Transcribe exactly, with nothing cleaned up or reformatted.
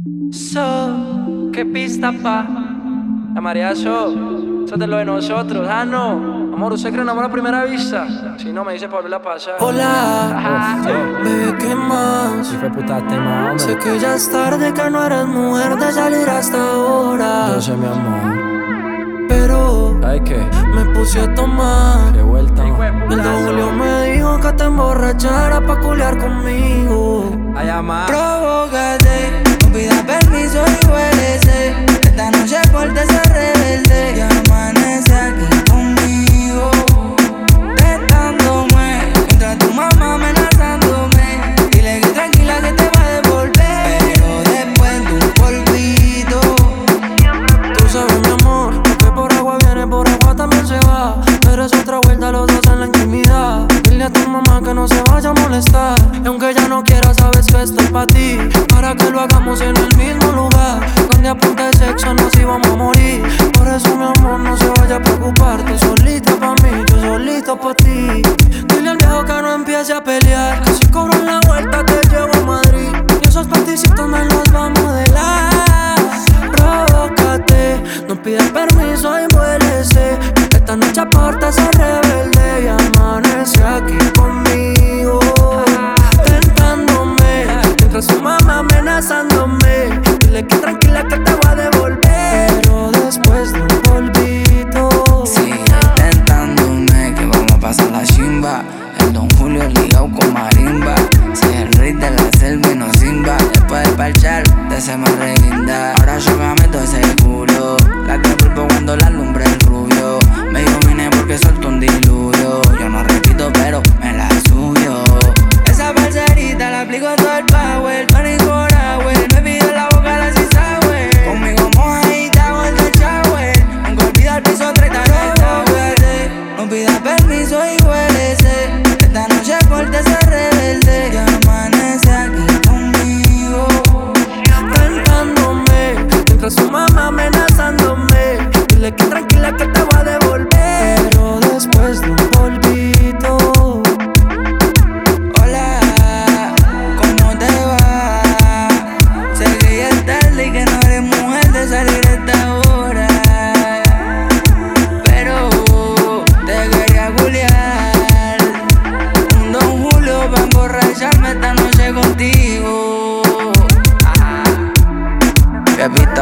So, qué pista, pa. La María So, eso es de lo de nosotros. Ah, no. Amor, ¿usted cree en amor a primera vista? Si no, me dice para volverla a pasar. Hola, bebé, ¿qué más? Si fue puta tema, hombre. Sé que ya es tarde, que no eres mujer de salir hasta ahora. Yo sé, mi amor. Pero ¿Sabes qué? me puse a tomar. Qué vuelta. El don Julio me dijo que te emborrachara pa' culiar conmigo. A llamar. Provócate, no pidas permiso y huélese. Esta noche pórtese rebelde y amanece aquí conmigo, tentándome, mientras tu mamá amenazándome. Dile que tranquila que te va a devolver, pero después de un polvito. Tú sabes, mi amor, lo que por agua viene, por agua también se va. Pero es otra vuelta los dos en la intimidad. Dile a tu mamá que no se vaya a molestar. Y aunque ella no quiera, sabes que estoy pa' ti, para que lo hagamos en el mismo lugar donde a punta de sexo nos íbamos a morir. Por eso, mi amor, no se vaya a preocupar. Tú solita pa' mí, yo solito pa' ti. Dile al viejo que no empiece a pelear, que si cobro en la vuelta te llevo a Madrid. Y esos particitos me los va a modelar. Provócate, no pidas permiso y vuélese. Esta noche apórtase rebelde y amanece aquí conmigo, tentándome, mientras su mamá amenazándome. Dile que tranquila que te va a devolver, pero después de un polvito. Sigue tentándome, que vamos a pasar la chimba. El Don Julio ligado con marimba. Si el rey de la selva y no simba. Después de parchar, te se me reguinda. Ahora yo me meto ese culo. La que pulpo cuando la lumbre el rubio. Me ilumine porque suelto un diluvio. Yo no repito, pero me la suyo. Esa parcerita la aplico todo el power, twenty four hours. Me pido la boca la sour. Conmigo mojadita con el shower. Nunca olvida el piso treinta y no pidas permiso y huélese. Esta noche pórtese rebelde y amanece aquí conmigo, tentándome, mientras su mamá amenazándome. Dile que tranquila que te va a devolver, pero después de un polvito. Hola, ¿cómo te va? Sé que ya es tarde y que no eres mujer de salir a esta hora, pero te quería culiar. Un Don Julio pa' emborracharme esta noche contigo. Repito